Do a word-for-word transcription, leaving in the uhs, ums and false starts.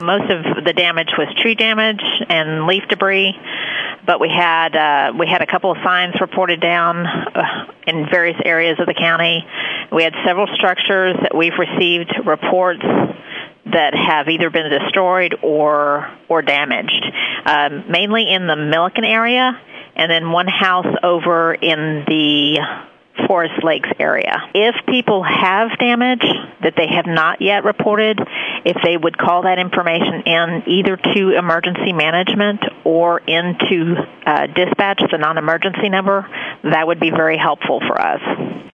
Most of the damage was tree damage and leaf debris, but we had uh, we had a couple of signs reported down uh, in various areas of the county. We had several structures that we've received reports that have either been destroyed or or damaged, um, mainly in the Milliken area, and then one house over in the Forest Lakes area. If people have damage that they have not yet reported, if they would call that information in either to emergency management or into uh, dispatch, the non-emergency number, that would be very helpful for us.